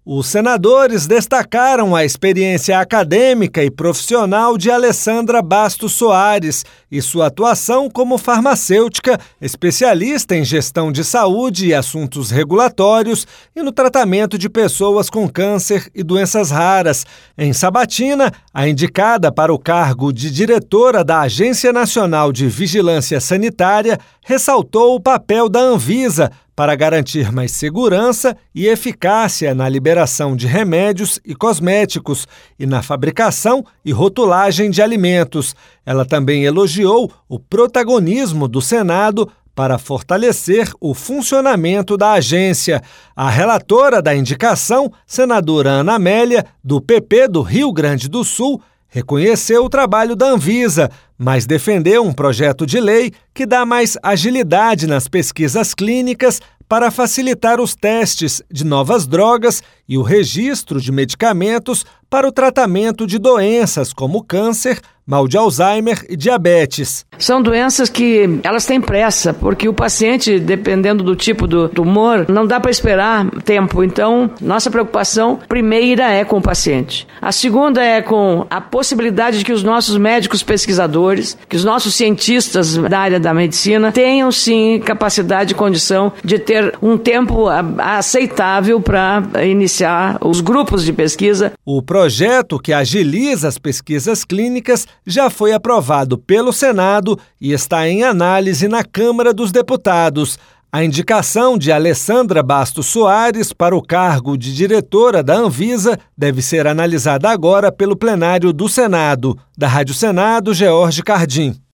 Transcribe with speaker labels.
Speaker 1: Os senadores destacaram a experiência acadêmica e profissional de Alessandra Bastos Soares e sua atuação como farmacêutica, especialista em gestão de saúde e assuntos regulatórios e no tratamento de pessoas com câncer e doenças raras. Em Sabatina, a indicada para o cargo de diretora da Agência Nacional de Vigilância Sanitária ressaltou o papel da Anvisa para garantir mais segurança e eficácia na liberação de remédios e cosméticos e na fabricação e rotulagem de alimentos. Ela também elogiou o protagonismo do Senado para fortalecer o funcionamento da agência. A relatora da indicação, senadora Ana Amélia, do PP do Rio Grande do Sul, reconheceu o trabalho da Anvisa, mas defendeu um projeto de lei que dá mais agilidade nas pesquisas clínicas para facilitar os testes de novas drogas e o registro de medicamentos para o tratamento de doenças como câncer, mal de Alzheimer e diabetes.
Speaker 2: São doenças que elas têm pressa, porque o paciente, dependendo do tipo do tumor, não dá para esperar tempo. Então, nossa preocupação primeira é com o paciente. A segunda é com a possibilidade de que os nossos médicos pesquisadores, que os nossos cientistas da área da medicina tenham sim capacidade e condição de ter um tempo aceitável para iniciar os grupos de pesquisa.
Speaker 1: O projeto que agiliza as pesquisas clínicas já foi aprovado pelo Senado e está em análise na Câmara dos Deputados. A indicação de Alessandra Bastos Soares para o cargo de diretora da Anvisa deve ser analisada agora pelo plenário do Senado. Da Rádio Senado, George Cardim.